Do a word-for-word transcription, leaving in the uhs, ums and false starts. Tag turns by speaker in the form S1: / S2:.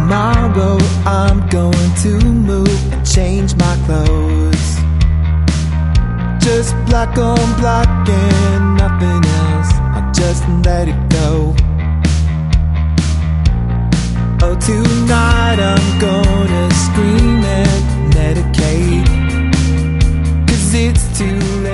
S1: Tomorrow I'm going to move and change my clothes. Just black on black and nothing else. I'll just let it go. Oh, tonight I'm gonna scream and medicate, 'cause it's too late.